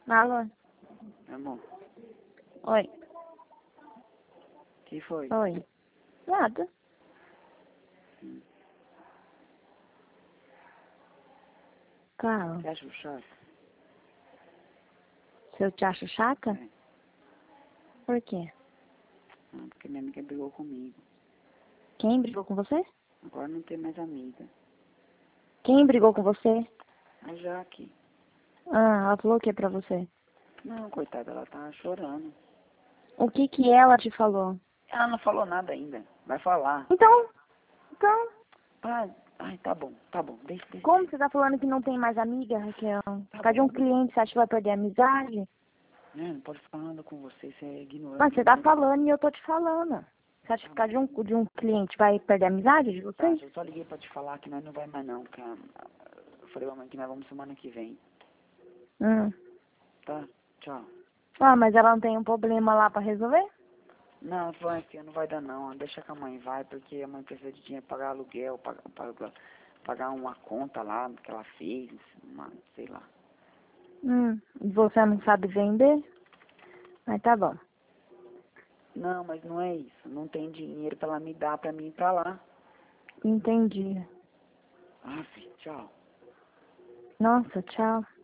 Alô? Amor, Oi. que foi? Oi. Nada. Carl, Você acha chato? se eu te acho chata? É. Por quê? Não, porque minha amiga brigou comigo. Quem brigou com você? Agora não tem mais amiga. Quem brigou com você? A Jaque. Ah, ela falou o que pra você? Não, coitada, ela tá chorando. O que que ela te falou? Ela não falou nada ainda. Vai falar. Então, Ai, tá bom, tá bom. Deixa. como você tá falando que não tem mais amiga, Raquel? Por causa de um cliente, você acha que vai perder a amizade? Não pode falar nada com você, você é ignorante. Mas você tá falando e eu tô te falando. Você acha que por causa de um cliente vai perder a amizade de Tá, vocês? eu só liguei pra te falar que nós não vai mais não, que eu falei pra mãe que nós vamos semana que vem. Tá? Tchau. Ah, mas ela não tem um problema lá pra resolver? Não, falou assim, não vai dar não, deixa que a mãe vai, porque a mãe precisa de dinheiro pra pagar aluguel, pagar uma conta lá que ela fez, sei lá. E você não sabe vender? Mas tá bom. Não, mas não é isso, não tem dinheiro pra ela me dar pra mim ir pra lá. Entendi. Ah, filho, tchau. Nossa, tchau.